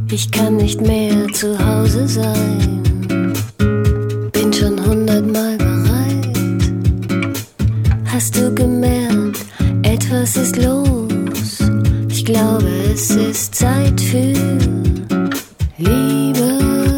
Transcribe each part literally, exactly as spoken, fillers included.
Ich kann nicht mehr zu Hause sein, bin schon hundertmal bereit. Hast du gemerkt, etwas ist los? Ich glaube, es ist Zeit für Liebe.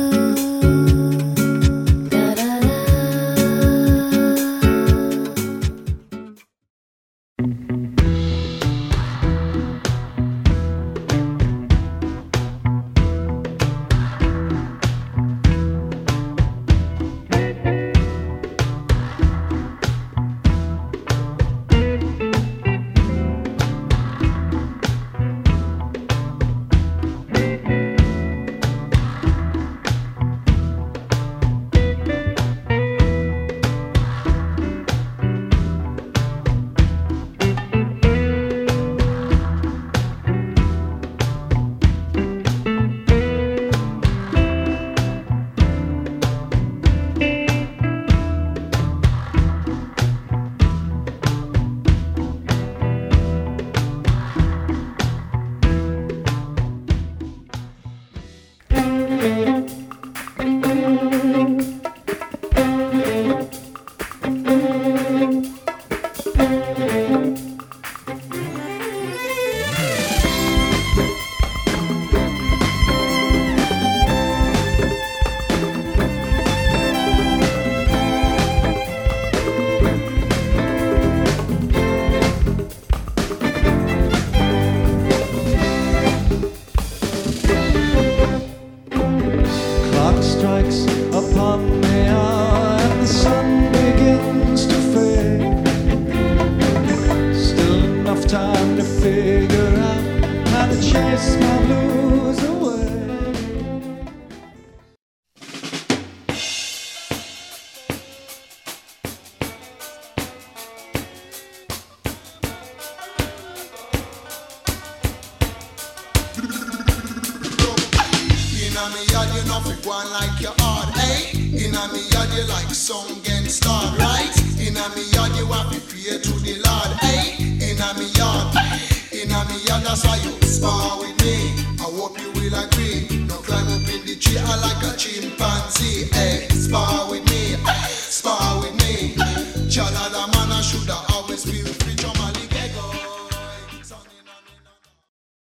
That's why you spar with me. I hope you will agree. No climb up in the tree, I like a chimpanzee. Hey, spar with me, spar with me.